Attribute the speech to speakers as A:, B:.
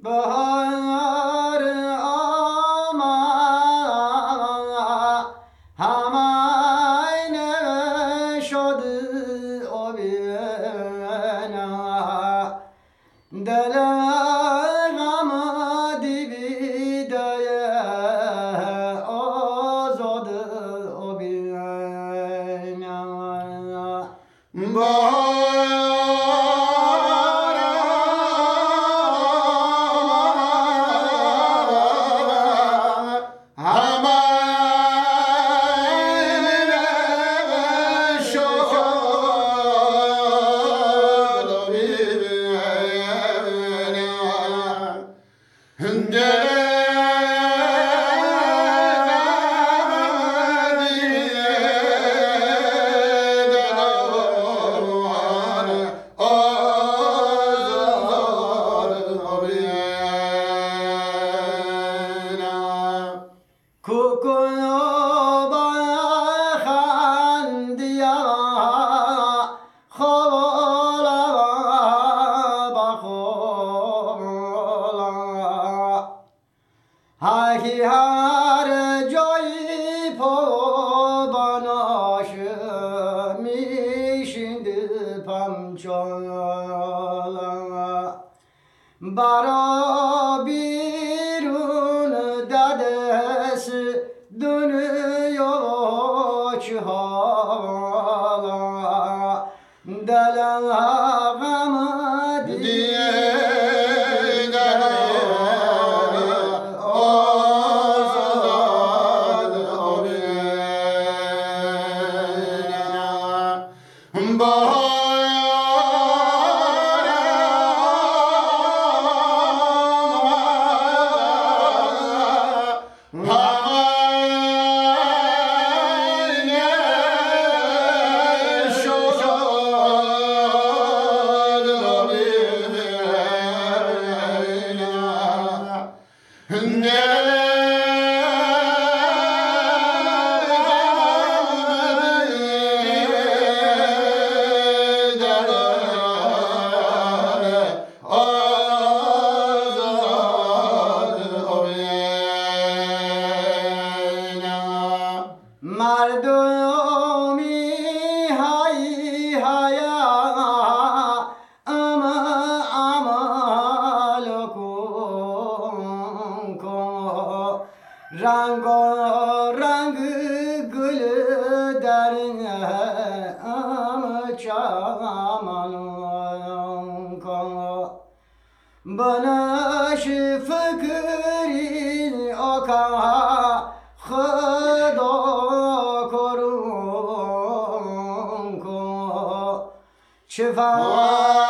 A: بهار آمد همه شد و بینا دل غم دیویده آزاد و بینا هر جایی پا بناش میشیند پمچالا برا بیرون ددس دنیا چه حالا دل غم مردمی های هیا عمل کن رنگ رنگ گل در چمن کن بنش فکری آکا خدا چه